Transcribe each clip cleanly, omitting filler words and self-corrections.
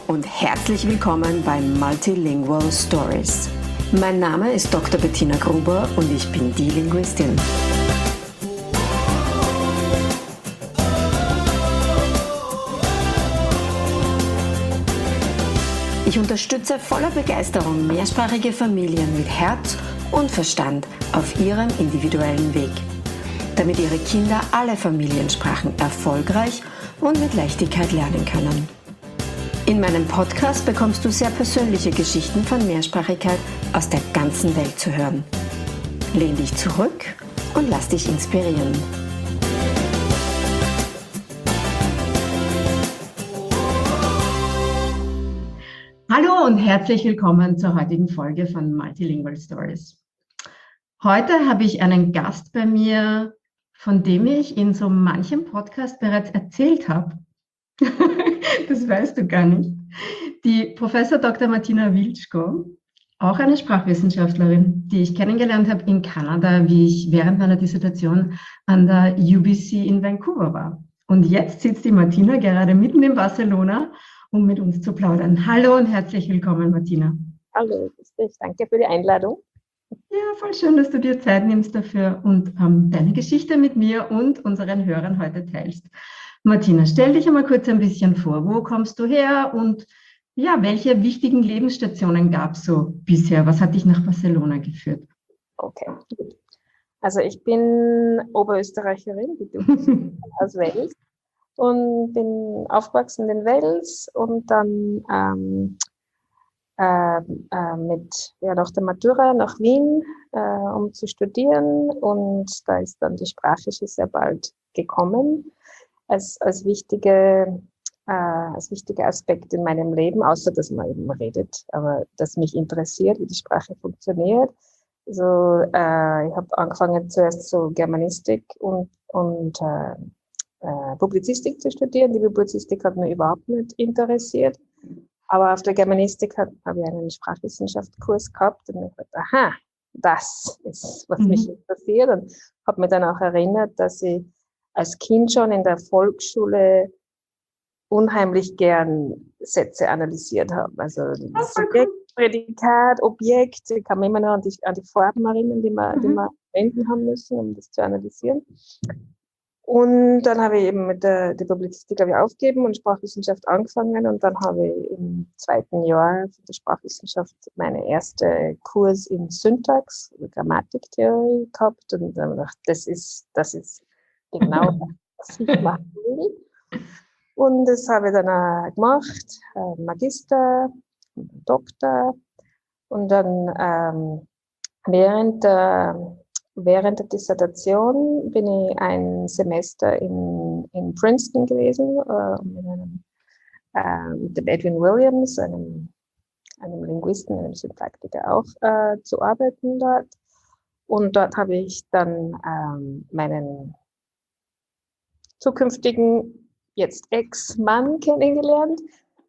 und herzlich willkommen bei Multilingual Stories. Mein Name ist Dr. Bettina Gruber und ich bin die Linguistin. Ich unterstütze voller Begeisterung mehrsprachige Familien mit Herz und Verstand auf ihrem individuellen Weg, damit ihre Kinder alle Familiensprachen erfolgreich und mit Leichtigkeit lernen können. In meinem Podcast bekommst du sehr persönliche Geschichten von Mehrsprachigkeit aus der ganzen Welt zu hören. Lehn dich zurück und lass dich inspirieren. Hallo und herzlich willkommen zur heutigen Folge von Multilingual Stories. Heute habe ich einen Gast bei mir, von dem ich in so manchem Podcast bereits erzählt habe. Das weißt du gar nicht. Die Professor Dr. Martina Wilczko, auch eine Sprachwissenschaftlerin, die ich kennengelernt habe in Kanada, wie ich während meiner Dissertation an der UBC in Vancouver war. Und jetzt sitzt die Martina gerade mitten in Barcelona, um mit uns zu plaudern. Hallo und herzlich willkommen, Martina. Hallo, danke für die Einladung. Ja, voll schön, dass du dir Zeit nimmst dafür und deine Geschichte mit mir und unseren Hörern heute teilst. Martina, stell dich einmal kurz ein bisschen vor. Wo kommst du her und ja, welche wichtigen Lebensstationen gab es so bisher? Was hat dich nach Barcelona geführt? Okay, gut. Also ich bin Oberösterreicherin, wie du, aus Wels, und bin aufgewachsen in Wels und dann nach der Matura nach Wien, um zu studieren, und da ist dann die Sprache schon sehr bald gekommen als wichtiger Aspekt in meinem Leben, außer dass man eben redet, aber das mich interessiert, wie die Sprache funktioniert. Also ich habe angefangen zuerst so Germanistik und Publizistik zu studieren. Die Publizistik hat mich überhaupt nicht interessiert, aber auf der Germanistik habe ich einen Sprachwissenschaftskurs gehabt und ich dachte, aha, das ist, was mich interessiert, und habe mich dann auch erinnert, dass ich als Kind schon in der Volksschule unheimlich gern Sätze analysiert habe. Also Subjekt, Prädikat, Objekt, ich kann mich immer noch an die Farben erinnern, die wir verwenden haben müssen, um das zu analysieren. Und dann habe ich eben mit der Publizistik aufgegeben und Sprachwissenschaft angefangen, und dann habe ich im zweiten Jahr von der Sprachwissenschaft meine erste Kurs in Syntax, Grammatiktheorie gehabt, und dann habe ich gedacht, das ist genau das, was ich machen will. Und das habe ich dann auch gemacht, Magister, Doktor, und dann während der Dissertation bin ich ein Semester in Princeton gewesen, mit dem Edwin Williams, einem Linguisten, einem Syntaktiker auch, zu arbeiten dort. Und dort habe ich dann meinen zukünftigen, jetzt Ex-Mann kennengelernt.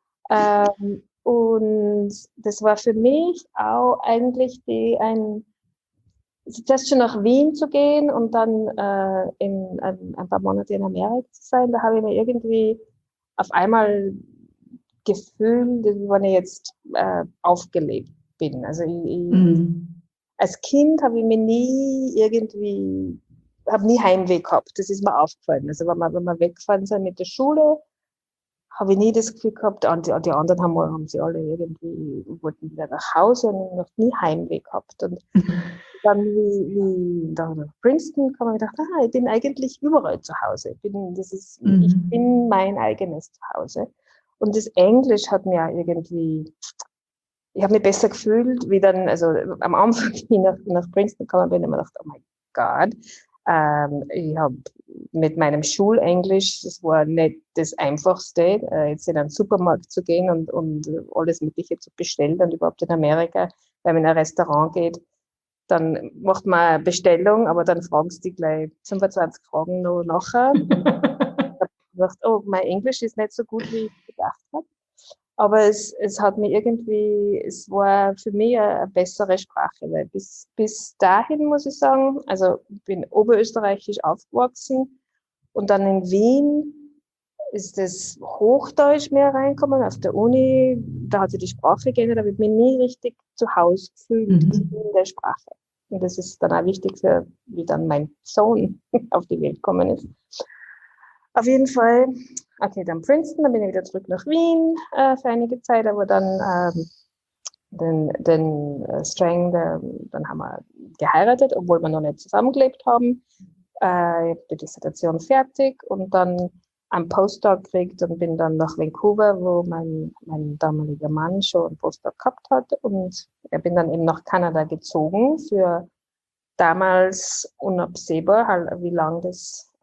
Und das war für mich auch eigentlich zuerst schon nach Wien zu gehen und dann in ein paar Monate in Amerika zu sein. Da habe ich mir irgendwie auf einmal gefühlt, wenn ich jetzt aufgelebt bin. Also als Kind habe ich mir nie Heimweh gehabt. Das ist mir aufgefallen. Also wenn wir weggefahren sind mit der Schule, habe ich nie das Gefühl gehabt, die anderen haben sie alle wollten wieder nach Hause und noch nie Heimweh gehabt. Und dann, wie da nach Princeton kam, habe ich gedacht, ich bin eigentlich überall zu Hause. Ich bin mein eigenes Zuhause. Und das Englisch hat mir ich habe mich besser gefühlt, wie dann, also am Anfang, wie nach Princeton kam, bin ich mir gedacht, oh mein Gott, ich habe mit meinem Schulenglisch, das war nicht das Einfachste, jetzt in einen Supermarkt zu gehen und alles Mögliche zu bestellen, und überhaupt in Amerika, wenn man in ein Restaurant geht, dann macht man eine Bestellung, aber dann fragen sie gleich 25 Fragen noch nachher. Ich habe gedacht, oh, mein Englisch ist nicht so gut, wie ich gedacht habe. Aber es hat mir es war für mich eine bessere Sprache, weil bis dahin, muss ich sagen, also ich bin oberösterreichisch aufgewachsen und dann in Wien ist das Hochdeutsch mehr reinkommen. Auf der Uni, da hat sich die Sprache geändert, aber ich bin nie richtig zu Hause gefühlt in der Sprache. Und das ist dann auch wichtig für, wie dann mein Sohn auf die Welt gekommen ist. Auf jeden Fall, okay, dann Princeton, dann bin ich wieder zurück nach Wien für einige Zeit, aber dann den Strang, dann haben wir geheiratet, obwohl wir noch nicht zusammengelebt haben. Ich habe die Dissertation fertig und dann einen Postdoc gekriegt und bin dann nach Vancouver, wo mein damaliger Mann schon einen Postdoc gehabt hat. Und ich bin dann eben nach Kanada gezogen für damals unabsehbar, halt, wie lang das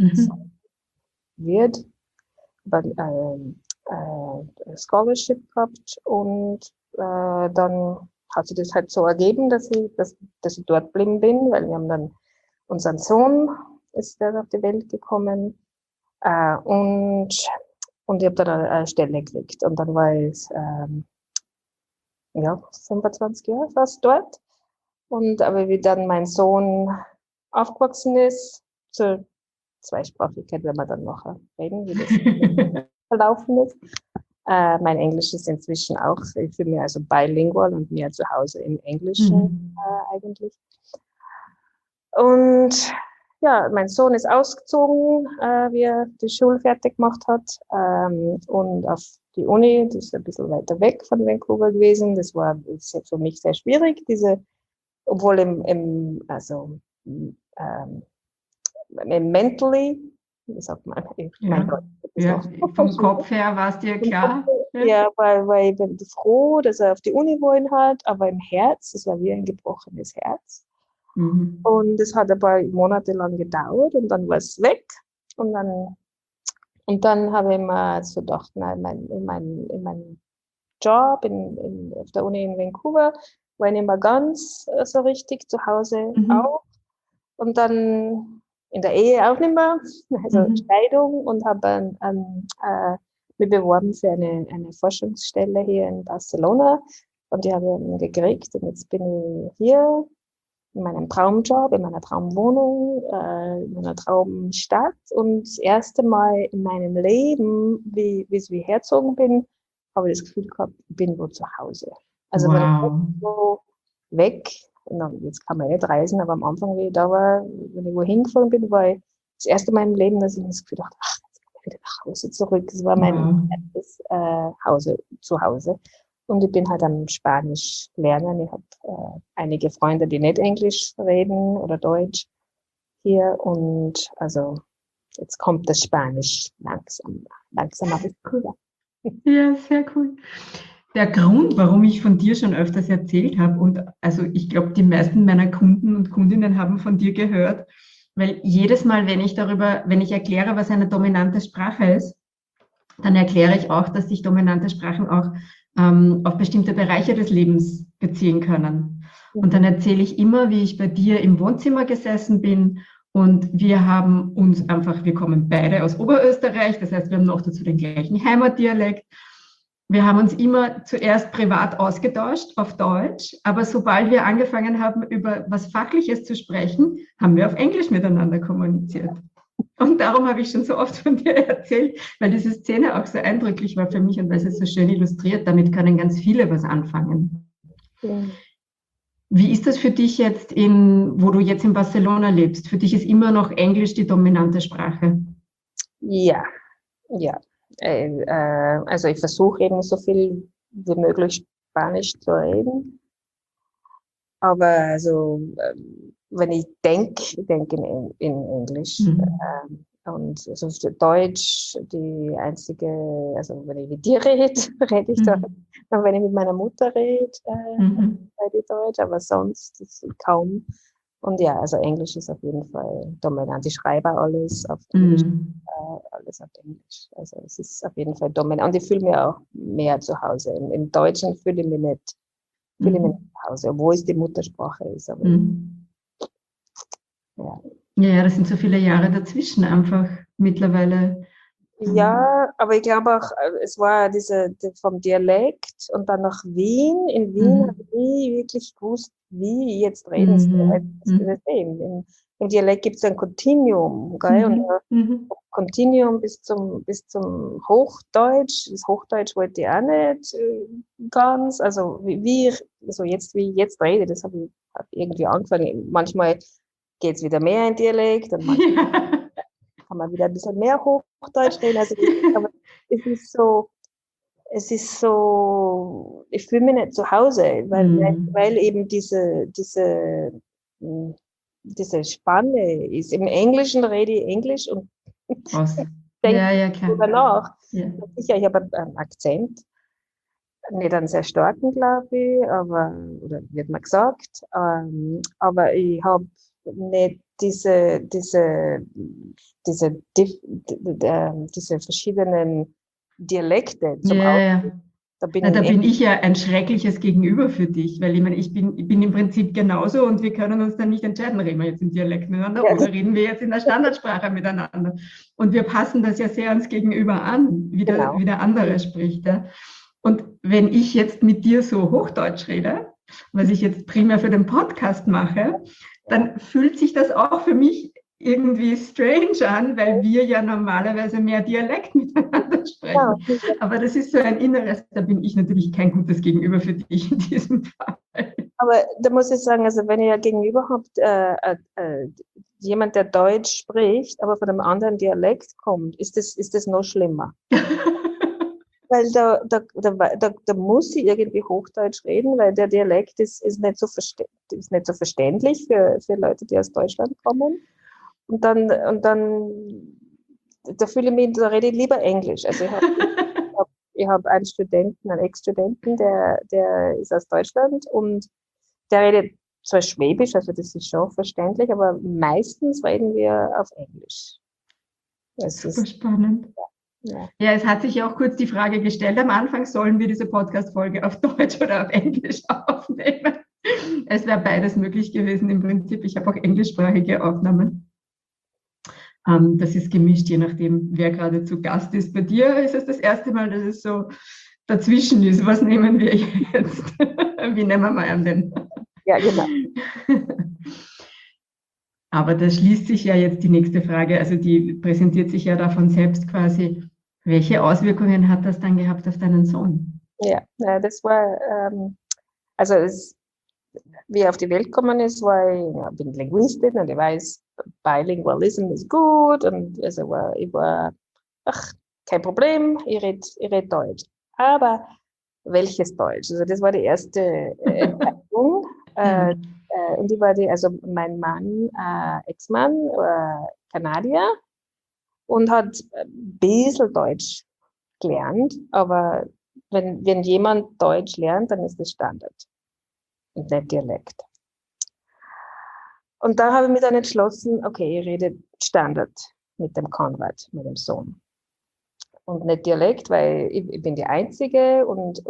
wird. Scholarship gehabt und dann hat sich das halt so ergeben, dass ich dort geblieben bin, weil wir haben dann unseren Sohn ist der auf die Welt gekommen und ich habe dann eine Stelle gekriegt und dann war ich 25 Jahre fast dort und aber wie dann mein Sohn aufgewachsen ist, zur Zweisprachigkeit werden wir dann noch reden, wie das verlaufen ist. Mein Englisch ist inzwischen auch für mich also bilingual und mehr zu Hause im Englischen eigentlich. Und ja, mein Sohn ist ausgezogen, wie er die Schule fertig gemacht hat und auf die Uni, die ist ein bisschen weiter weg von Vancouver gewesen. Das war für mich sehr schwierig, obwohl im mentally, wie sagt man, mein Gott. Ja, vom Kopf her war es dir klar? Ja, weil ich bin froh, dass er auf die Uni wollen hat, aber im Herz, das war wie ein gebrochenes Herz. Und das hat ein paar Monate lang gedauert und dann war es weg. Und dann habe ich mir so gedacht, nein, in meinem Job auf der Uni in Vancouver war ich nicht mehr ganz so richtig zu Hause auch. Und dann in der Ehe auch nicht mehr, also Scheidung und habe mich beworben für eine Forschungsstelle hier in Barcelona und die habe ich gekriegt und jetzt bin ich hier in meinem Traumjob, in meiner Traumwohnung, in meiner Traumstadt und das erste Mal in meinem Leben, wie ich hergezogen bin, habe ich das Gefühl gehabt, ich bin wo zu Hause. Also wenn ich so weg, jetzt kann man nicht reisen, aber am Anfang, wie ich da war, wenn ich wohin gefahren bin, war ich das erste Mal im Leben, dass ich das Gefühl dachte, jetzt komme ich wieder nach Hause zurück. Das war mein erstes Zuhause. Und ich bin halt am Spanisch lernen. Ich habe einige Freunde, die nicht Englisch reden oder Deutsch hier. Und also jetzt kommt das Spanisch langsam ein bisschen rüber. Ja, sehr cool. Der Grund, warum ich von dir schon öfters erzählt habe, und also ich glaube, die meisten meiner Kunden und Kundinnen haben von dir gehört, weil jedes Mal, wenn ich erkläre, was eine dominante Sprache ist, dann erkläre ich auch, dass sich dominante Sprachen auch auf bestimmte Bereiche des Lebens beziehen können. Und dann erzähle ich immer, wie ich bei dir im Wohnzimmer gesessen bin und wir kommen beide aus Oberösterreich, das heißt, wir haben noch dazu den gleichen Heimatdialekt. Wir haben uns immer zuerst privat ausgetauscht auf Deutsch, aber sobald wir angefangen haben, über was Fachliches zu sprechen, haben wir auf Englisch miteinander kommuniziert. Und darum habe ich schon so oft von dir erzählt, weil diese Szene auch so eindrücklich war für mich und weil sie so schön illustriert. Damit können ganz viele was anfangen. Ja. Wie ist das für dich jetzt, wo du jetzt in Barcelona lebst? Für dich ist immer noch Englisch die dominante Sprache? Ja. Also ich versuche eben so viel wie möglich Spanisch zu reden. Aber also wenn ich denke in Englisch. Und also Deutsch, die einzige, also wenn ich mit dir rede, rede ich Deutsch. Und wenn ich mit meiner Mutter rede, rede ich Deutsch, aber sonst kaum. Und ja, also Englisch ist auf jeden Fall dominant. Ich schreibe alles auf Englisch, alles auf Englisch. Also es ist auf jeden Fall dominant. Und ich fühle mich auch mehr zu Hause. Im Deutschen fühle ich mich nicht zu Hause, obwohl es die Muttersprache ist. Aber ja, das sind so viele Jahre dazwischen einfach mittlerweile. Ja, aber ich glaube auch, es war vom Dialekt und dann nach Wien. In Wien habe ich nie wirklich gewusst, wie ich jetzt reden soll. Im Dialekt gibt es ein Kontinuum, gell? Und Continuum bis zum Hochdeutsch. Das Hochdeutsch wollte ich auch nicht ganz. Also wie ich jetzt rede, das habe ich hab irgendwie angefangen. Manchmal geht es wieder mehr in Dialekt und manchmal kann man wieder ein bisschen mehr Hochdeutsch reden. Also, aber es ist so, ich fühle mich nicht zu Hause, weil eben diese Spanne ist. Im Englischen rede ich Englisch und denke darüber nach. Ja. Sicher, ich habe einen Akzent, nicht einen sehr starken, glaube ich, oder wird mir gesagt, aber ich habe nicht diese verschiedenen Dialekte zum Ausdruck. Da bin ich ja ein schreckliches Gegenüber für dich, weil ich bin im Prinzip genauso und wir können uns dann nicht entscheiden, reden wir jetzt im Dialekt miteinander oder reden wir jetzt in der Standardsprache miteinander. Und wir passen das ja sehr ans Gegenüber an, wie der andere spricht. Ja. Und wenn ich jetzt mit dir so Hochdeutsch rede, was ich jetzt primär für den Podcast mache, dann fühlt sich das auch für mich irgendwie strange an, weil wir ja normalerweise mehr Dialekt miteinander sprechen. Ja. Aber das ist so ein Inneres, da bin ich natürlich kein gutes Gegenüber für dich in diesem Fall. Aber da muss ich sagen, also wenn ihr ja gegenüber habt, jemand, der Deutsch spricht, aber von einem anderen Dialekt kommt, ist das noch schlimmer. Weil da muss sie irgendwie Hochdeutsch reden, weil der Dialekt ist nicht so verständlich für Leute, die aus Deutschland kommen. Und dann, da fühle ich mich, da rede ich lieber Englisch. Also ich hab einen Ex-Studenten, der ist aus Deutschland und der redet zwar Schwäbisch, also das ist schon verständlich, aber meistens reden wir auf Englisch. Das ist spannend. Ja, es hat sich auch kurz die Frage gestellt, am Anfang sollen wir diese Podcast-Folge auf Deutsch oder auf Englisch aufnehmen. Es wäre beides möglich gewesen im Prinzip. Ich habe auch englischsprachige Aufnahmen. Das ist gemischt, je nachdem, wer gerade zu Gast ist. Bei dir ist es das erste Mal, dass es so dazwischen ist. Was nehmen wir jetzt? Wie nehmen wir mal den? Ja, genau. Aber da schließt sich ja jetzt die nächste Frage, also die präsentiert sich ja davon selbst quasi. Welche Auswirkungen hat das dann gehabt auf deinen Sohn? Ja, das war, wie er auf die Welt gekommen ist, ich bin Linguistin und ich weiß, Bilingualism ist gut und also ich war, kein Problem, ich red Deutsch. Aber welches Deutsch? Also das war die erste Entscheidung. Und die war mein Mann, Ex-Mann, Kanadier und hat ein bisschen Deutsch gelernt, aber wenn jemand Deutsch lernt, dann ist das Standard und nicht Dialekt. Und da habe ich mich dann entschlossen, okay, ich rede Standard mit dem Konrad, mit dem Sohn. Und nicht Dialekt, weil ich bin die Einzige und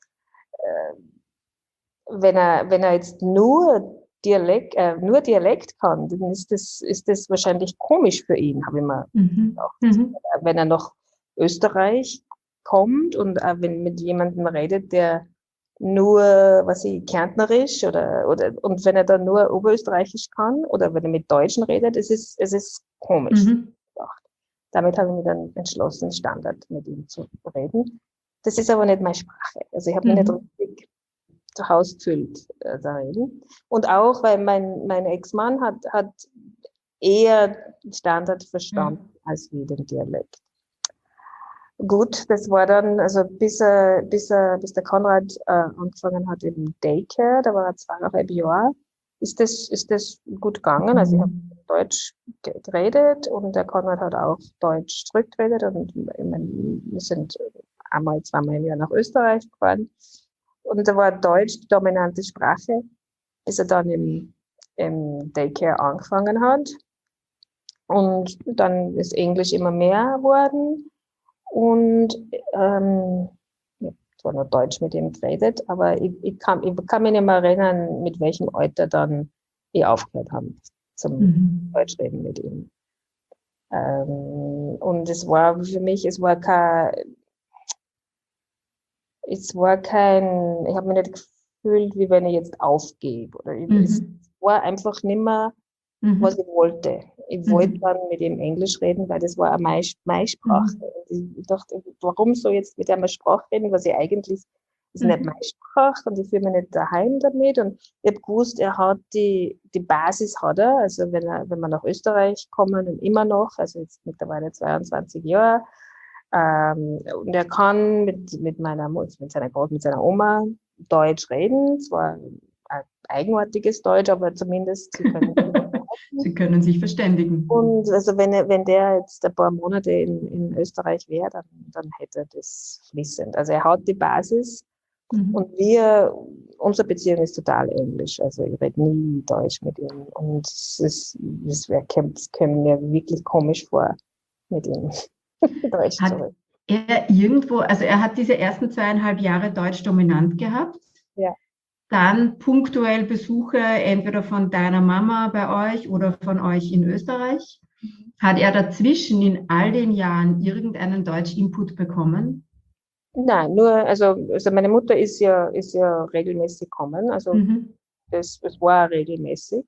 wenn er jetzt nur Dialekt kann, dann ist das wahrscheinlich komisch für ihn, habe ich mir gedacht. Wenn er nach Österreich kommt und wenn mit jemandem redet, der nur, Kärntnerisch und wenn er dann nur Oberösterreichisch kann oder wenn er mit Deutschen redet, es ist komisch. Damit habe ich mich dann entschlossen, Standard mit ihm zu reden. Das ist aber nicht meine Sprache. Also ich habe mich nicht richtig zu Hause gefühlt da reden. Und auch, weil mein Ex-Mann hat eher Standard verstanden als wie den Dialekt. Gut, das war dann, also bis der Konrad angefangen hat im Daycare, da war er 2,5 Jahre, ist das gut gegangen. Also ich habe Deutsch geredet und der Konrad hat auch Deutsch zurückgeredet und wir sind einmal, zweimal im Jahr nach Österreich gefahren. Und da war Deutsch die dominante Sprache, bis er dann im Daycare angefangen hat. Und dann ist Englisch immer mehr geworden. Und zwar nur Deutsch mit ihm geredet, aber ich kann mich nicht mehr erinnern, mit welchem Alter dann ich aufgehört habe zum Deutschreden mit ihm. Und es war für mich, ich habe mich nicht gefühlt, wie wenn ich jetzt aufgebe. Oder es war einfach nicht mehr, was ich wollte. ich wollte dann mit ihm Englisch reden, weil das war auch meine Sprache. Und ich dachte, warum so jetzt mit einer Sprache reden, was ich eigentlich, das ist nicht meine Sprache und ich fühle mich nicht daheim damit. Und ich habe gewusst, er hat die Basis hat er, also wenn wir nach Österreich kommen und immer noch, also jetzt mittlerweile 22 Jahre, und er kann mit seiner Oma Deutsch reden, zwar ein eigenartiges Deutsch, aber zumindest sie können Sie können sich verständigen. und also wenn der jetzt ein paar Monate in Österreich wäre, dann hätte er das fließend. Also er hat die Basis und unsere Beziehung ist total Englisch. Also ich rede nie Deutsch mit ihm. Und das käme mir wirklich komisch vor, mit ihm Deutsch zu reden. Er hat diese ersten 2,5 Jahre Deutsch dominant gehabt. Ja. Dann punktuell Besuche entweder von deiner Mama bei euch oder von euch in Österreich. Hat er dazwischen in all den Jahren irgendeinen Deutsch-Input bekommen? Nein, nur, also meine Mutter ist ja regelmäßig gekommen, also das war regelmäßig,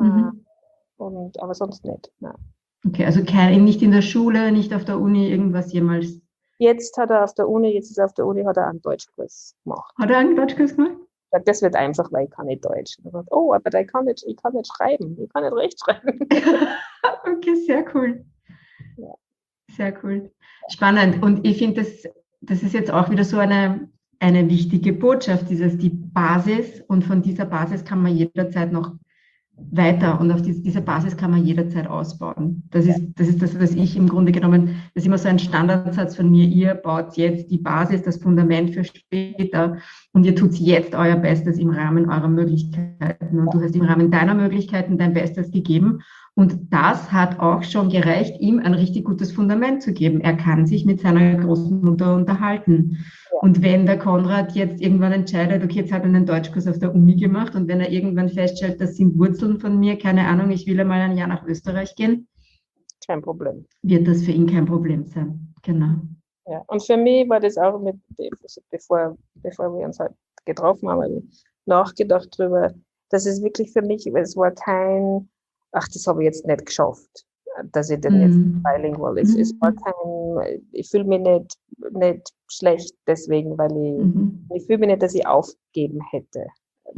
aber sonst nicht. Nein. Okay, also nicht in der Schule, nicht auf der Uni, irgendwas jemals? Jetzt ist er auf der Uni, hat er einen Deutschkurs gemacht. Hat er einen Deutschkurs gemacht? Das wird einfach, weil ich kann nicht Deutsch. Sagt, oh, aber ich kann nicht schreiben, ich kann nicht rechtschreiben. Okay, sehr cool. Ja. Sehr cool. Spannend. Und ich finde, das ist jetzt auch wieder so eine wichtige Botschaft, die Basis. Und von dieser Basis kann man jederzeit noch weiter und auf diese Basis kann man jederzeit ausbauen. Das ist das, was ich im Grunde genommen, das ist immer so ein Standardsatz von mir, ihr baut jetzt die Basis, das Fundament für später und ihr tut jetzt euer Bestes im Rahmen eurer Möglichkeiten und du hast im Rahmen deiner Möglichkeiten dein Bestes gegeben und das hat auch schon gereicht, ihm ein richtig gutes Fundament zu geben. Er kann sich mit seiner Großmutter unterhalten. Und wenn der Konrad jetzt irgendwann entscheidet, okay, jetzt hat er einen Deutschkurs auf der Uni gemacht und wenn er irgendwann feststellt, das sind Wurzeln von mir, keine Ahnung, ich will einmal ein Jahr nach Österreich gehen. Kein Problem. Wird das für ihn kein Problem sein. Genau. Ja, und für mich war das auch bevor wir uns halt getroffen haben, habe ich nachgedacht darüber, dass es wirklich für mich, es war kein, das habe ich jetzt nicht geschafft, dass ich dann jetzt bilingual ist. Es war ich fühle mich nicht schlecht deswegen, weil ich fühle mich nicht, dass ich aufgeben hätte.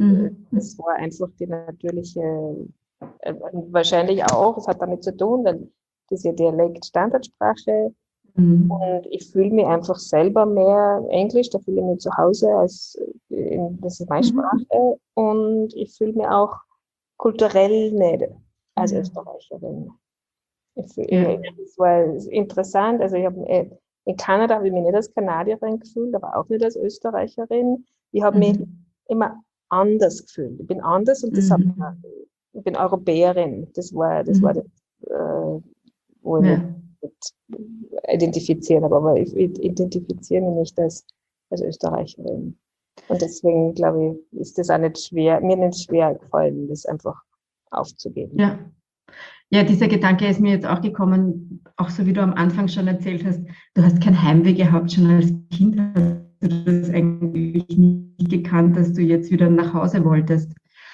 Es war einfach die natürliche, wahrscheinlich auch, es hat damit zu tun, weil diese Dialekt Standardsprache und ich fühle mich einfach selber mehr Englisch, da fühle ich mich zu Hause, das ist meine Sprache und ich fühle mich auch kulturell nicht als Österreicherin. Es war interessant, also ich habe in Kanada habe ich mich nicht als Kanadierin gefühlt, aber auch nicht als Österreicherin. Ich habe mich immer anders gefühlt. Ich bin anders und das ich bin Europäerin. Das war das, wo ich mich identifizieren habe, aber ich identifiziere mich nicht als Österreicherin. Und deswegen glaube ich, ist das auch mir nicht schwer gefallen, das einfach aufzugeben. Ja, dieser Gedanke ist mir jetzt auch gekommen, auch so wie du am Anfang schon erzählt hast, du hast kein Heimweh gehabt, schon als Kind hast du das eigentlich nicht gekannt, dass du jetzt wieder nach Hause wolltest.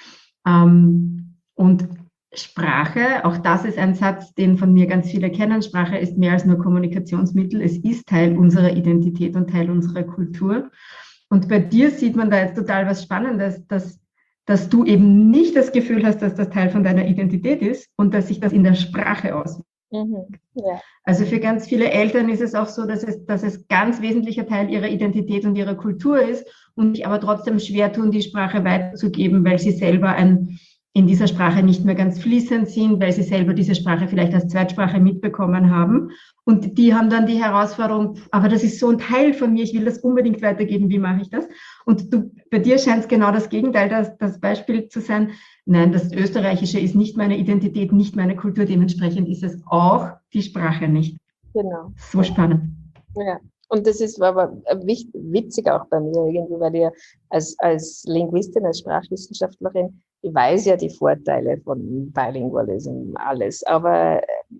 Und Sprache, auch das ist ein Satz, den von mir ganz viele kennen, Sprache ist mehr als nur Kommunikationsmittel, es ist Teil unserer Identität und Teil unserer Kultur. Und bei dir sieht man da jetzt total was Spannendes, dass du eben nicht das Gefühl hast, dass das Teil von deiner Identität ist und dass sich das in der Sprache auswirkt. Ja. Also für ganz viele Eltern ist es auch so, dass es ganz wesentlicher Teil ihrer Identität und ihrer Kultur ist und sich aber trotzdem schwer tun, die Sprache weiterzugeben, weil sie selber in dieser Sprache nicht mehr ganz fließend sind, weil sie selber diese Sprache vielleicht als Zweitsprache mitbekommen haben. Und die haben dann die Herausforderung, aber das ist so ein Teil von mir, ich will das unbedingt weitergeben, wie mache ich das? Und bei dir scheint es genau das Gegenteil, das Beispiel zu sein, nein, das Österreichische ist nicht meine Identität, nicht meine Kultur, dementsprechend ist es auch die Sprache nicht. Genau. So spannend. Ja, und das war aber witzig auch bei mir irgendwie, weil ich als Linguistin, als Sprachwissenschaftlerin, ich weiß ja die Vorteile von Bilingualism, alles, aber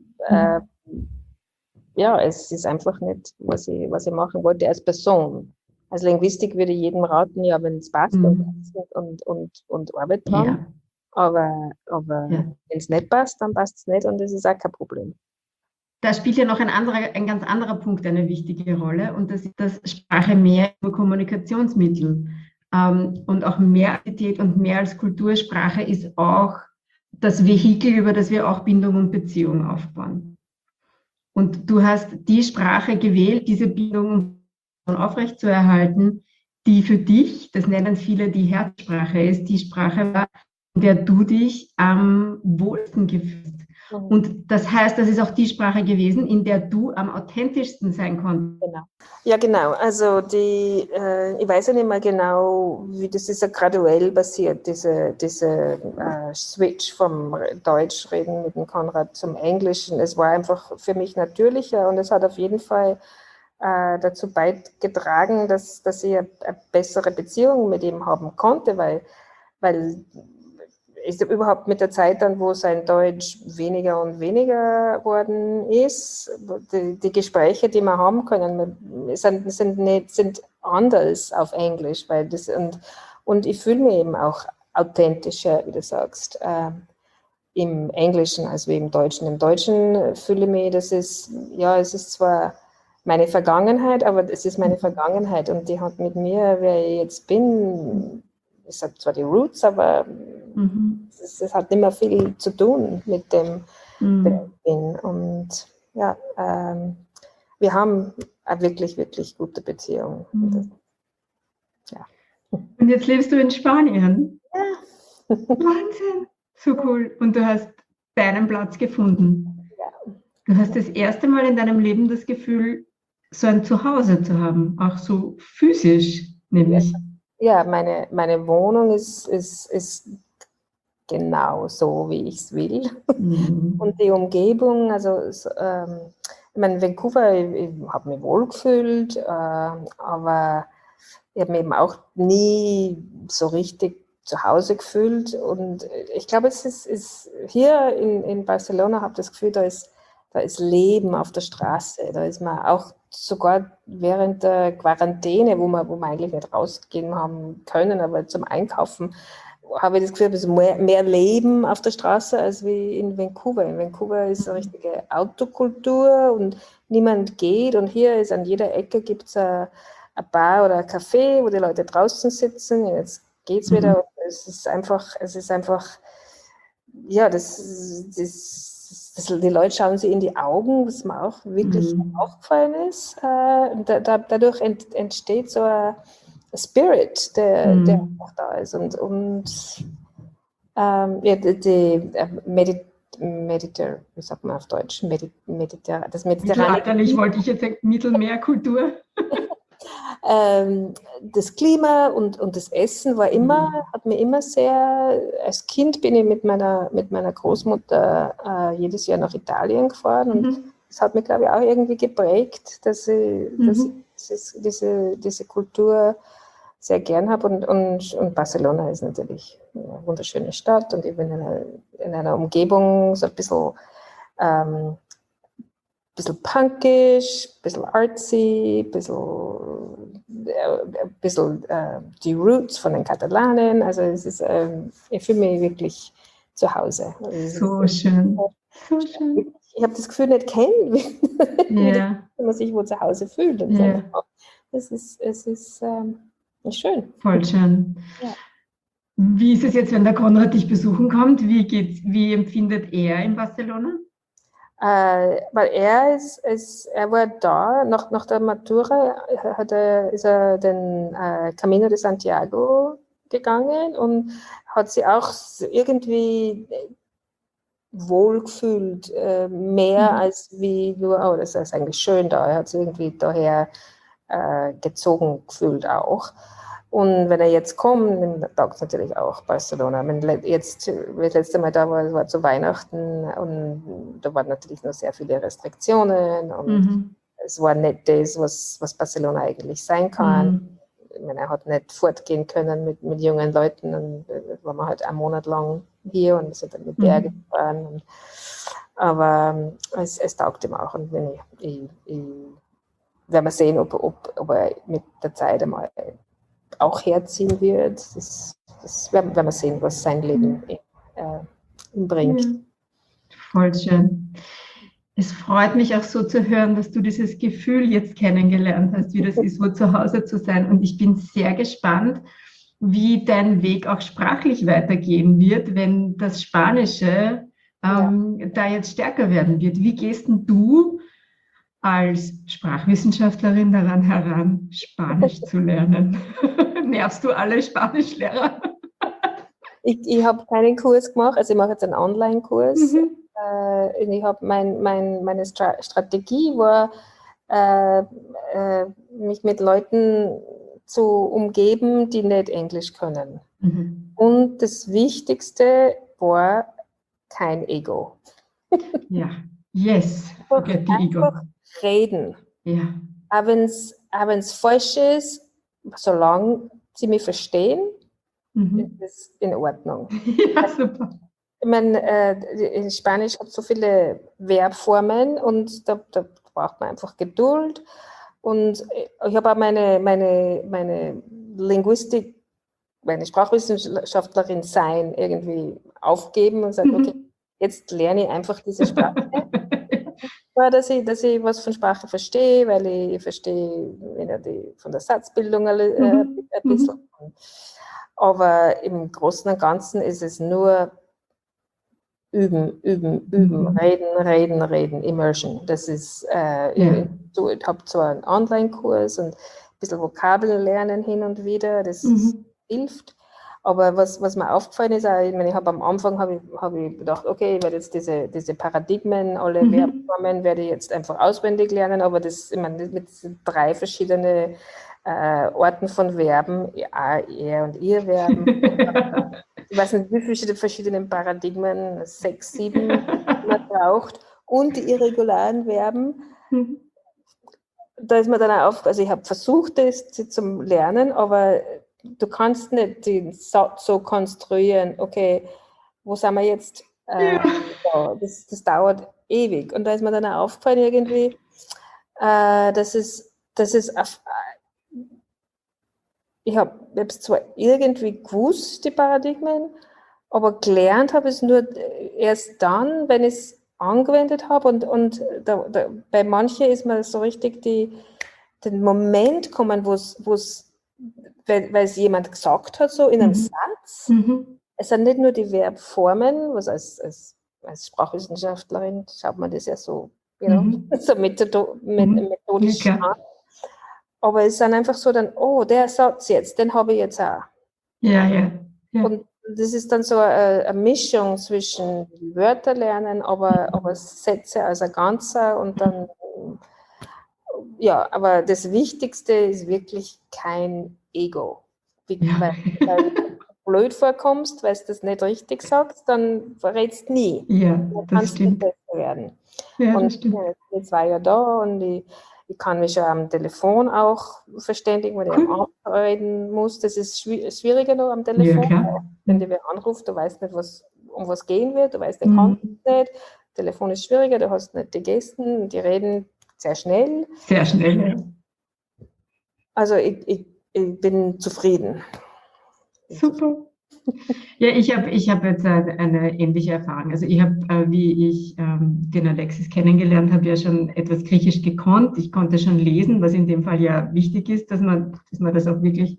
es ist einfach nicht, was ich machen wollte als Person. Als Linguistik würde ich jedem raten, ja, wenn es passt und Arbeit dran. aber Ja. wenn es nicht passt, dann passt es nicht und das ist auch kein Problem. Da spielt ja noch ein ganz anderer Punkt eine wichtige Rolle und das ist, dass Sprache mehr über Kommunikationsmittel und auch mehr Identität und mehr als Kultursprache ist auch das Vehikel, über das wir auch Bindung und Beziehung aufbauen. Und du hast die Sprache gewählt, diese Bindung aufrechtzuerhalten, die für dich, das nennen viele die Herzsprache ist, die Sprache war, in der du dich am wohlsten gefühlst. Und das heißt, das ist auch die Sprache gewesen, in der du am authentischsten sein konntest. Genau. Ja, genau. Also ich weiß ja nicht mehr genau, wie das ist ja graduell passiert, diese Switch vom Deutschreden mit dem Konrad zum Englischen. Es war einfach für mich natürlicher und es hat auf jeden Fall dazu beigetragen, dass ich eine bessere Beziehung mit ihm haben konnte, weil ist überhaupt mit der Zeit dann, wo sein Deutsch weniger und weniger worden ist, die Gespräche, die wir haben können, sind anders auf Englisch, weil das und ich fühle mich eben auch authentischer, wie du sagst, im Englischen als wie im Deutschen. Im Deutschen fühle ich mich, es ist zwar meine Vergangenheit, aber es ist meine Vergangenheit und die hat mit mir, wer ich jetzt bin, ich sage zwar die Roots, aber es hat nicht mehr viel zu tun mit dem, wer ich bin. Und ja, wir haben eine wirklich, wirklich gute Beziehung. Ja. Und jetzt lebst du in Spanien? Ja. Wahnsinn! So cool. Und du hast deinen Platz gefunden. Ja. Du hast das erste Mal in deinem Leben das Gefühl, so ein Zuhause zu haben, auch so physisch, nämlich. Ja, meine Wohnung ist genau so, wie ich es will. Und die Umgebung, also ich meine, Vancouver, ich habe mich wohl gefühlt, aber ich habe mich eben auch nie so richtig zu Hause gefühlt. Und ich glaube, es ist hier in Barcelona, habe ich das Gefühl, da ist Leben auf der Straße. Da ist man auch sogar während der Quarantäne, wo wir eigentlich nicht rausgehen haben können, aber zum Einkaufen, habe ich das Gefühl, es ist mehr Leben auf der Straße als wie in Vancouver. In Vancouver ist eine richtige Autokultur und niemand geht. Und hier ist an jeder Ecke gibt es ein Bar oder ein Café, wo die Leute draußen sitzen. Jetzt geht es wieder. Es ist einfach, ja, die Leute schauen sie in die Augen, was mir auch wirklich aufgefallen ist. Dadurch entsteht so ein Spirit, der einfach da ist. Wie sagt man auf Deutsch? Mittelalterlich wollte ich jetzt sagen, Mittelmeerkultur. Das Klima und das Essen hat mir immer sehr, als Kind bin ich mit meiner Großmutter jedes Jahr nach Italien gefahren und das hat mich, glaube ich, auch irgendwie geprägt, dass ich diese Kultur sehr gern habe und Barcelona ist natürlich eine wunderschöne Stadt und ich bin in einer Umgebung so ein bisschen punkisch, ein bisschen artsy, ein bisschen die Roots von den Katalanen. Also es ist, ich fühle mich wirklich zu Hause. So schön. So schön. Ich habe das Gefühl, nicht kennen, wie man sich wohl zu Hause fühlt. Und es ist schön. Voll schön. Ja. Wie ist es jetzt, wenn der Konrad dich besuchen kommt? Wie empfindet er in Barcelona? Weil er war da, nach der Matura ist er den Camino de Santiago gegangen und hat sich auch irgendwie wohlgefühlt, mehr als wie nur, oh, das ist eigentlich schön da. Er hat sich irgendwie daher gezogen gefühlt auch. Und wenn er jetzt kommt, dann taugt es natürlich auch Barcelona. Wenn das letzte Mal da war, das war zu Weihnachten und da waren natürlich noch sehr viele Restriktionen und es war nicht das, was Barcelona eigentlich sein kann. Ich meine, er hat nicht fortgehen können mit jungen Leuten und waren wir halt einen Monat lang hier und sind dann mit Berge gefahren. Aber es taugt ihm auch und wenn ich werden wir sehen, ob er mit der Zeit einmal auch herziehen wird. Das werden wir sehen, was sein Leben bringt. Ja, voll schön. Es freut mich auch so zu hören, dass du dieses Gefühl jetzt kennengelernt hast, wie das ist, wo zu Hause zu sein. Und ich bin sehr gespannt, wie dein Weg auch sprachlich weitergehen wird, wenn das Spanische da jetzt stärker werden wird. Wie gehst denn du als Sprachwissenschaftlerin daran heran, Spanisch zu lernen? Nervst du alle Spanischlehrer? Ich habe keinen Kurs gemacht, also ich mache jetzt einen Online-Kurs. Mhm. Ich habe meine Strategie war, mich mit Leuten zu umgeben, die nicht Englisch können. Mhm. Und das Wichtigste war kein Ego. Ja, yes, forget the ego. Einfach reden. Ja. Auch wenn's falsch ist, solange sie mich verstehen, ist es in Ordnung. Ja, super. Ich meine, in Spanisch hat es so viele Verbformen und da braucht man einfach Geduld. Und ich habe auch meine Linguistik, meine Sprachwissenschaftlerin sein irgendwie aufgeben und sagen, okay, jetzt lerne ich einfach diese Sprache. Dass ich was von Sprache verstehe, weil ich verstehe von der Satzbildung ein bisschen. Aber im Großen und Ganzen ist es nur üben, reden, Immersion. Das ist, ich habe zwar einen Online-Kurs und ein bisschen Vokabeln lernen hin und wieder, das hilft. Aber was mir aufgefallen ist, ich meine, am Anfang habe ich gedacht, okay, ich werde jetzt diese Paradigmen, alle Verbformen werde ich jetzt einfach auswendig lernen, aber ich meine, mit 3 verschiedenen Orten von Verben, er und ihr Verben, ich weiß nicht, wie viele verschiedene Paradigmen, 6, 7 man braucht und die irregularen Verben. Da ist mir dann auch also ich habe versucht, das zum Lernen, aber du kannst nicht den Satz so konstruieren, okay, wo sind wir jetzt? Das dauert ewig. Und da ist mir dann auch aufgefallen irgendwie, ich habe es zwar irgendwie gewusst, die Paradigmen, aber gelernt habe ich es nur erst dann, wenn ich es angewendet habe. Und bei manchen ist mir so richtig den Moment kommen, wo es weil es jemand gesagt hat, so in einem Satz. Es sind nicht nur die Verbformen, was als Sprachwissenschaftlerin schaut man das ja so, so methodisch an. Aber es sind einfach so dann, oh, der Satz jetzt, den habe ich jetzt auch. Ja. Und das ist dann so eine Mischung zwischen Wörter lernen, aber Sätze als ein Ganzer und dann, ja, aber das Wichtigste ist wirklich kein Ego. Weil du blöd vorkommst, weil du das nicht richtig sagst, dann verrätst du nie. Ja, dann das stimmt. besser werden. Ja, und das stimmt. jetzt war ja da und ich kann mich schon am Telefon auch verständigen, wenn ich am Abend reden muss. Das ist schwieriger noch am Telefon. Ja, klar. Wenn dir wer anruft, du weißt nicht, um was gehen wird, du weißt, der kann nicht. Telefon ist schwieriger, du hast nicht die Gesten, die reden sehr schnell. Sehr schnell, ja. Also ich bin zufrieden. Super. Ja, ich hab jetzt eine ähnliche Erfahrung. Also ich habe, wie ich den Alexis kennengelernt habe, ja schon etwas Griechisch gekonnt. Ich konnte schon lesen, was in dem Fall ja wichtig ist, dass man das auch wirklich,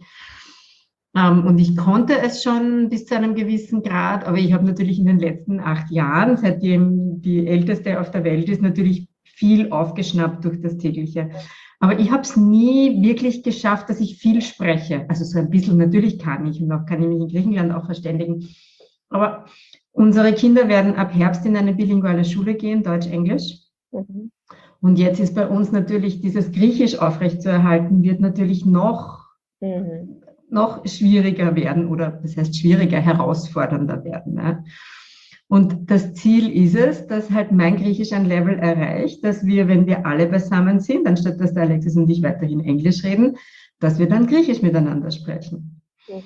und ich konnte es schon bis zu einem gewissen Grad, aber ich habe natürlich in den letzten 8 Jahren, seitdem die Älteste auf der Welt ist, natürlich viel aufgeschnappt durch das tägliche. Aber ich habe es nie wirklich geschafft, dass ich viel spreche. Also so ein bisschen, natürlich kann ich und auch kann ich mich in Griechenland auch verständigen. Aber unsere Kinder werden ab Herbst in eine bilinguale Schule gehen, Deutsch-Englisch. Und jetzt ist bei uns natürlich dieses Griechisch aufrechtzuerhalten, wird natürlich noch schwieriger werden oder das heißt schwieriger, herausfordernder werden. Ne? Und das Ziel ist es, dass halt mein Griechisch ein Level erreicht, dass wir, wenn wir alle beisammen sind, anstatt dass der Alexis und ich weiterhin Englisch reden, dass wir dann Griechisch miteinander sprechen.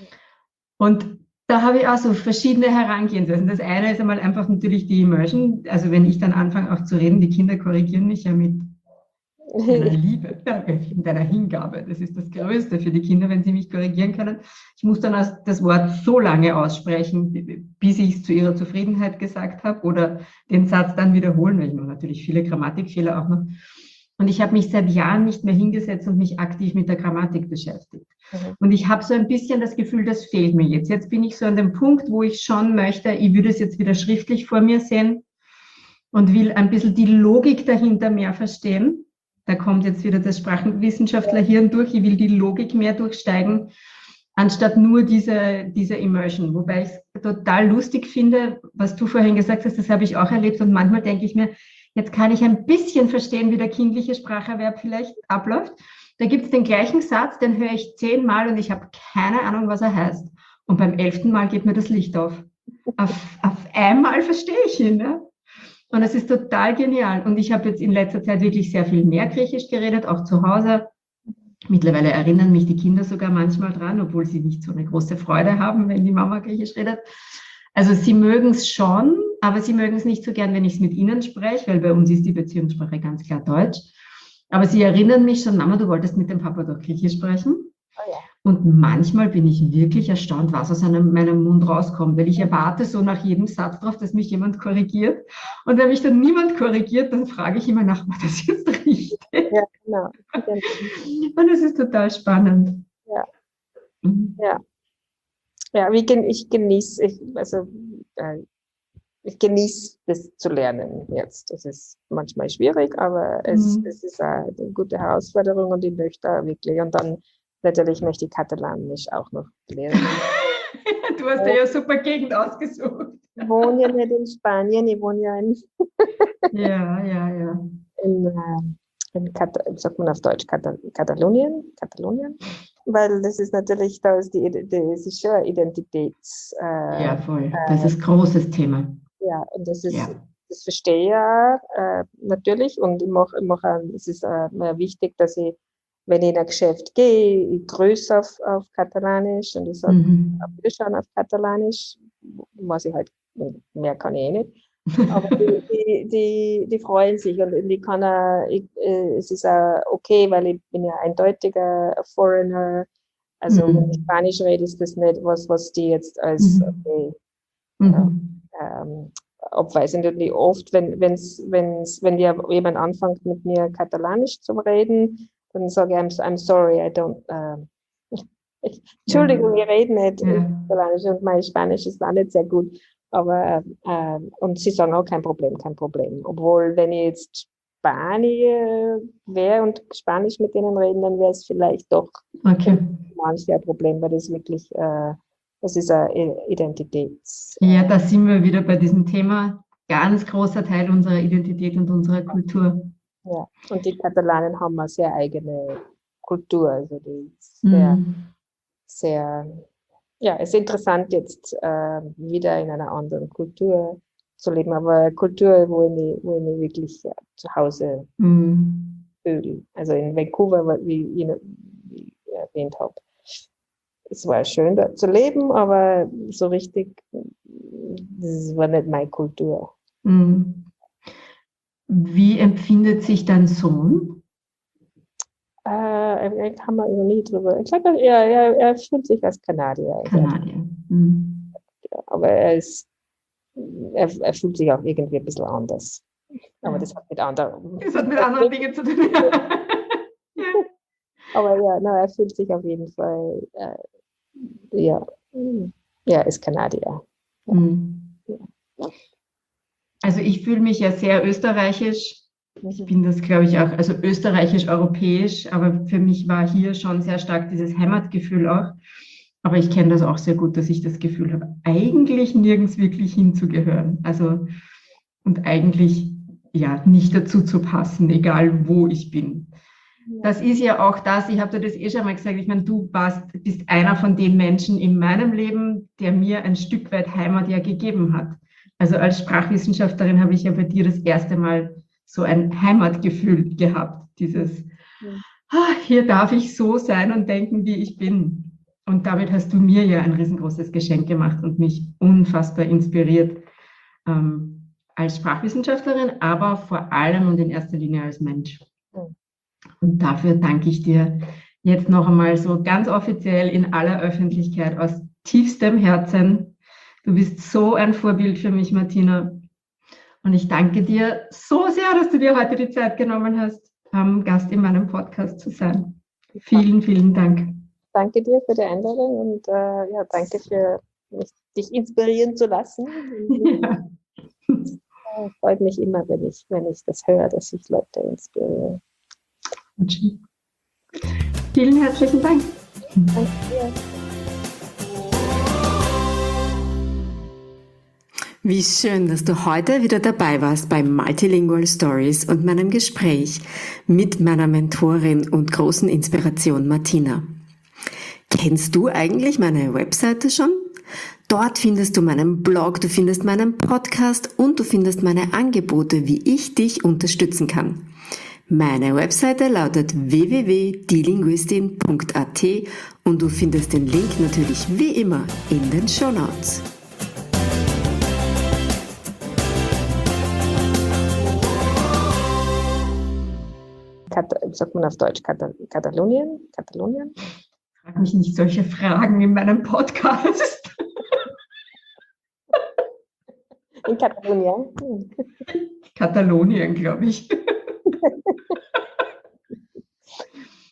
Und da habe ich auch so verschiedene Herangehensweisen. Das eine ist einmal einfach natürlich die Immersion. Also wenn ich dann anfange auch zu reden, die Kinder korrigieren mich ja mit deiner Liebe, deiner Hingabe. Das ist das Größte für die Kinder, wenn sie mich korrigieren können. Ich muss dann das Wort so lange aussprechen, bis ich es zu ihrer Zufriedenheit gesagt habe oder den Satz dann wiederholen, weil ich mache natürlich viele Grammatikfehler auch noch. Und ich habe mich seit Jahren nicht mehr hingesetzt und mich aktiv mit der Grammatik beschäftigt. Und ich habe so ein bisschen das Gefühl, das fehlt mir jetzt. Jetzt bin ich so an dem Punkt, wo ich schon möchte, ich würde es jetzt wieder schriftlich vor mir sehen und will ein bisschen die Logik dahinter mehr verstehen. Da kommt jetzt wieder das Sprachenwissenschaftlerhirn durch. Ich will die Logik mehr durchsteigen, anstatt nur diese Immersion. Wobei ich es total lustig finde, was du vorhin gesagt hast, das habe ich auch erlebt. Und manchmal denke ich mir, jetzt kann ich ein bisschen verstehen, wie der kindliche Spracherwerb vielleicht abläuft. Da gibt es den gleichen Satz, den höre ich 10-mal und ich habe keine Ahnung, was er heißt. Und beim 11. Mal geht mir das Licht auf. Auf einmal verstehe ich ihn. Ne? Und es ist total genial. Und ich habe jetzt in letzter Zeit wirklich sehr viel mehr Griechisch geredet, auch zu Hause. Mittlerweile erinnern mich die Kinder sogar manchmal dran, obwohl sie nicht so eine große Freude haben, wenn die Mama Griechisch redet. Also sie mögen es schon, aber sie mögen es nicht so gern, wenn ich es mit ihnen spreche, weil bei uns ist die Beziehungssprache ganz klar Deutsch. Aber sie erinnern mich schon, Mama, du wolltest mit dem Papa doch Griechisch sprechen. Oh ja. Und manchmal bin ich wirklich erstaunt, was aus meinem Mund rauskommt, weil ich erwarte so nach jedem Satz drauf, dass mich jemand korrigiert. Und wenn mich dann niemand korrigiert, dann frage ich immer nach, war das jetzt richtig? Ja, genau. Und es ist total spannend. Ja. Ja. Ja, ich genieße das zu lernen jetzt. Es ist manchmal schwierig, aber es ist eine gute Herausforderung und ich möchte wirklich. Und dann natürlich möchte ich Katalanisch auch noch lernen. Du hast ja super Gegend ausgesucht. Ich wohne ja nicht in Spanien, ich wohne ja sagt man auf Deutsch, Katalonien, weil das ist natürlich, das ist schon ein Identitäts... ja, voll, das ist ein großes Thema. Ja, und das verstehe ich ja natürlich und es ist mir wichtig, dass ich, wenn ich in ein Geschäft gehe, ich grüße auf Katalanisch und ich sage, wir schauen auf Katalanisch, was ich halt, mehr kann ich eh nicht. Aber die freuen sich und es ist auch okay, weil ich bin ja eindeutiger Foreigner. Also wenn ich Spanisch rede, ist das nicht was die jetzt als okay abweisen. Und oft, wenn jemand anfängt mit mir Katalanisch zu reden, dann sage ich, I'm sorry, I don't. Entschuldigung, ich rede nicht Katalanisch und mein Spanisch ist auch nicht sehr gut. Aber, und sie sagen auch kein Problem. Obwohl, wenn ich jetzt Spanier wäre und Spanisch mit denen reden, dann wäre es vielleicht doch manchmal ein Problem, weil das wirklich, das ist eine Identitäts... Ja, da sind wir wieder bei diesem Thema, ganz großer Teil unserer Identität und unserer Kultur. Ja, und die Katalanen haben eine sehr eigene Kultur, also die ist sehr... Ja, es ist interessant, jetzt wieder in einer anderen Kultur zu leben, aber eine Kultur, wo ich mich wirklich zu Hause fühle. Also in Vancouver, wie ich erwähnt habe. Es war schön, da zu leben, aber so richtig, das war nicht meine Kultur. Wie empfindet sich dein Sohn? Haben wir noch nie drüber. Ich glaube, er fühlt sich als Kanadier. Ja, aber er fühlt sich auch irgendwie ein bisschen anders. Aber das hat mit anderen Dingen zu tun. Aber er fühlt sich auf jeden Fall, er ist Kanadier. Also ich fühle mich ja sehr österreichisch. Ich bin das, glaube ich, auch, also österreichisch-europäisch, aber für mich war hier schon sehr stark dieses Heimatgefühl auch. Aber ich kenne das auch sehr gut, dass ich das Gefühl habe, eigentlich nirgends wirklich hinzugehören. Also, und eigentlich, nicht dazu zu passen, egal wo ich bin. Das ist ja auch das, ich habe dir das schon mal gesagt, ich meine, du bist einer von den Menschen in meinem Leben, der mir ein Stück weit Heimat ja gegeben hat. Also als Sprachwissenschaftlerin habe ich ja bei dir das erste Mal so ein Heimatgefühl gehabt, dieses, hier darf ich so sein und denken, wie ich bin. Und damit hast du mir ja ein riesengroßes Geschenk gemacht und mich unfassbar inspiriert als Sprachwissenschaftlerin, aber vor allem und in erster Linie als Mensch. Und dafür danke ich dir jetzt noch einmal so ganz offiziell in aller Öffentlichkeit aus tiefstem Herzen. Du bist so ein Vorbild für mich, Martina. Und ich danke dir so sehr, dass du dir heute die Zeit genommen hast, Gast in meinem Podcast zu sein. Vielen, vielen Dank. Danke dir für die Einladung und danke für dich inspirieren zu lassen. Ja. Freut mich immer, wenn ich das höre, dass ich Leute inspiriere. Vielen herzlichen Dank. Danke dir. Wie schön, dass du heute wieder dabei warst bei Multilingual Stories und meinem Gespräch mit meiner Mentorin und großen Inspiration Martina. Kennst du eigentlich meine Webseite schon? Dort findest du meinen Blog, du findest meinen Podcast und du findest meine Angebote, wie ich dich unterstützen kann. Meine Webseite lautet www.dielinguistin.at und du findest den Link natürlich wie immer in den Shownotes. Sagt man auf Deutsch Katalonien? Frag mich nicht solche Fragen in meinem Podcast. In Katalonien? Katalonien, glaube ich.